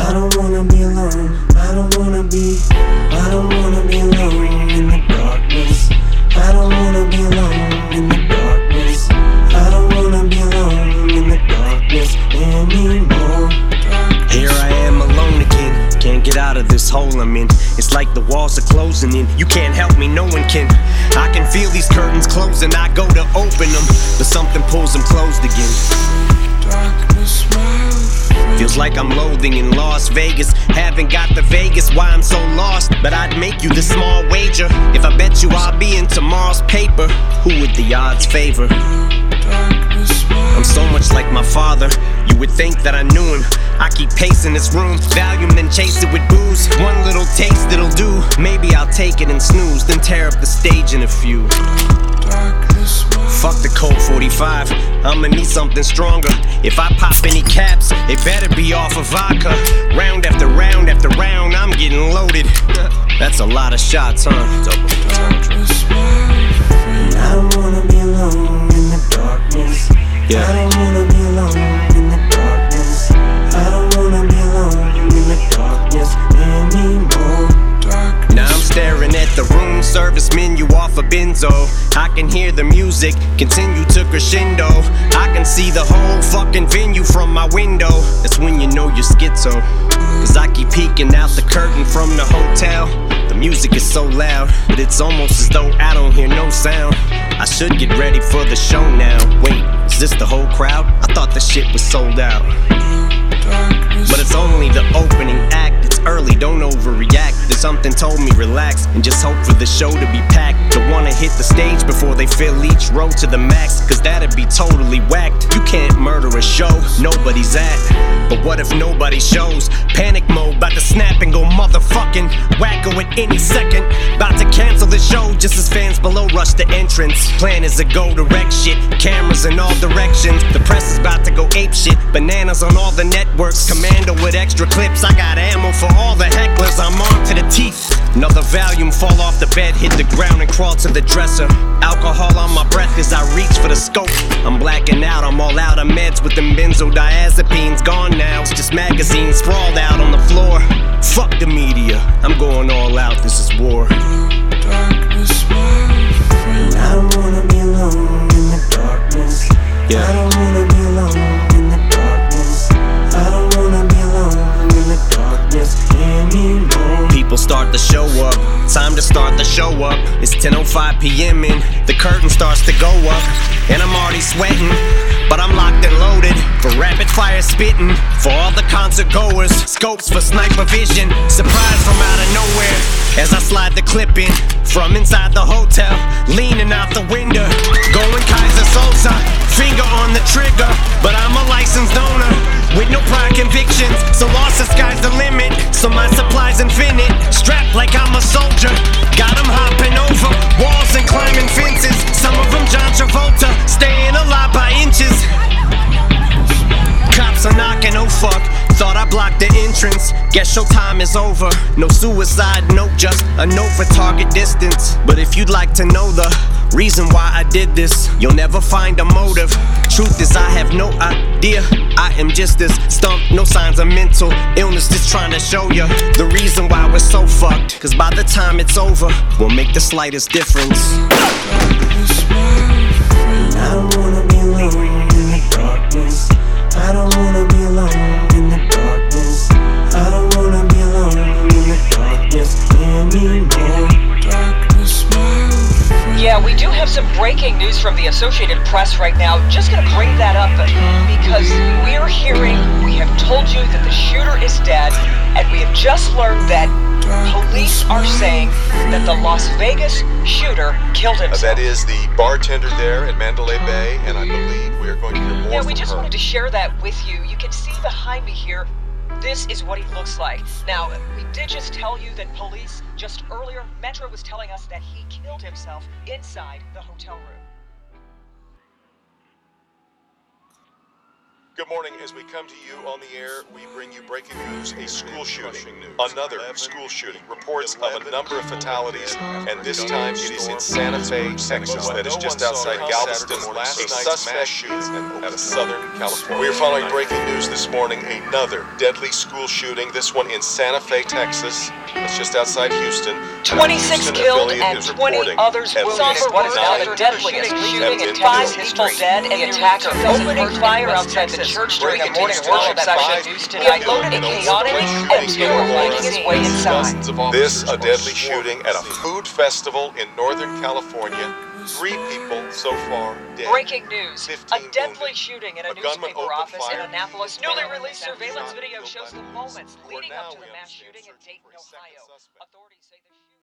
I don't wanna be alone. I don't wanna be alone in the darkness. I don't wanna be alone in the darkness. I don't wanna be alone in the darkness anymore. Here I am alone again, can't get out of this hole I'm in. It's like the walls are closing in, you can't help me, no one can. I can feel these curtains closing, I go to open them, but something pulls them closed again. Feels like I'm loathing in Las Vegas. Haven't got the Vegas, why I'm so lost. But I'd make you this small wager. If I bet you I'll be in tomorrow's paper, who would the odds favor? I'm so much like my father, you would think that I knew him. I keep pacing this room, Valium then chase it with booze. One little taste it'll do, maybe I'll take it and snooze, then tear up the stage in a few. Fuck the Colt 45, I'ma need something stronger. If I pop any caps, it better be off of vodka. Round after round after round, I'm getting loaded. That's a lot of shots, huh? I don't wanna be alone in the darkness. Yeah. I don't wanna be alone in the darkness. I don't wanna be alone in the darkness anymore. Now I'm staring at the room service menu off a benzo. I can hear the music continue to crescendo. I can see the whole fucking venue from my window. That's when you know you're schizo, cause I keep peeking out the curtain from the hotel. The music is so loud, but it's almost as though I don't hear no sound. I should get ready for the show now. Wait, is this the whole crowd? I thought the shit was sold out. But it's only the opening act, it's early, don't overreact. Then something told me relax and just hope for the show to be packed. Don't wanna hit the stage before they fill each row to the max, cause that'd be totally whacked. You can't murder a show nobody's at, but what if nobody shows? Panic mode, bout to snap and go motherfucking wacko at any second. Bout to cancel the show just as fans below rush the entrance. Plan is to go direct shit, cameras in all directions. The press is about to go ape shit, bananas on all the networks. Commando with extra clips, I got ammo for all the hecklers. I'm armed to the teeth. Another Valium fall off the bed, hit the ground and crawl to the dresser. Alcohol on my breath as I reach for the scope. I'm blacking out, I'm all out of meds with them benzodiazepines. Gone now, it's just magazines sprawled out on the floor. Fuck the media, I'm going all out, this is war. I don't wanna be alone in the darkness. Yeah. I don't wanna be alone in the darkness. I don't wanna be alone in the darkness anymore. People start to show up, time to start the show up. It's 10:05 p.m. and the curtain starts to go up. And I'm already sweating, but I'm locked and loaded for rapid fire spitting. For all the concert goers, scopes for sniper vision. Surprise from out of nowhere as I slide the clip in from inside the hotel, leaning out the window, going Kaiser Sosa, finger on the trigger. But I'm a licensed owner with no prior convictions, so lost the sky's the limit. So my supply's infinite, strapped like I'm a soldier. Got 'em hopping over walls and climbing fences. Some of them John Travolta, staying alive by inches. Cops are knocking, oh fuck, thought I blocked the entrance. Guess showtime is over. No suicide note, just a note for target distance. But if you'd like to know the reason why I did this, you'll never find a motive. Truth is I have no idea, I am just this stumped. No signs of mental illness, just trying to show you the reason why we're so fucked. Cause by the time it's over, we'll make the slightest difference. I don't wanna be alone in the darkness. I don't wanna be alone in the darkness. I don't wanna be alone in the darkness anymore. Yeah, we do have some breaking news from the Associated Press right now. Just gonna bring that up because we're hearing, we have told you that the shooter is dead, and we have just learned that police are saying that the Las Vegas shooter killed himself. That is the bartender there at Mandalay Bay, and I believe we are going to hear more Yeah, from we just her. wanted to share that with you. You can see behind me here, this is what he looks like. Now, we did just tell you that police, just earlier, Metro was telling us that he killed himself inside the hotel room. Good morning. As we come to you on the air, we bring you breaking news, a school shooting. Another school shooting. Reports of a number of fatalities, and this time it is in Santa Fe, Texas. That is just outside Galveston. A suspect shooting at a Southern California. We are following breaking news this morning. Another deadly school shooting, this one in Santa Fe, Texas. It's just outside Houston. 26 killed and 20 others wounded. What is now the deadliest shooting in 5 people dead, and the attacker opening fire outside the church during a morning worship session. He unloaded a chaotic and making his way inside. This, a deadly shooting at a food festival in Northern California. 3 people so far dead. Breaking news. 15 A deadly wounded. shooting in a gunman newspaper opened office in fire. Annapolis. Newly released surveillance Shot video killed shows by the police. moments Where leading now up to we the mass understand shooting in searching Dayton, for a second Ohio. suspect. Authorities say the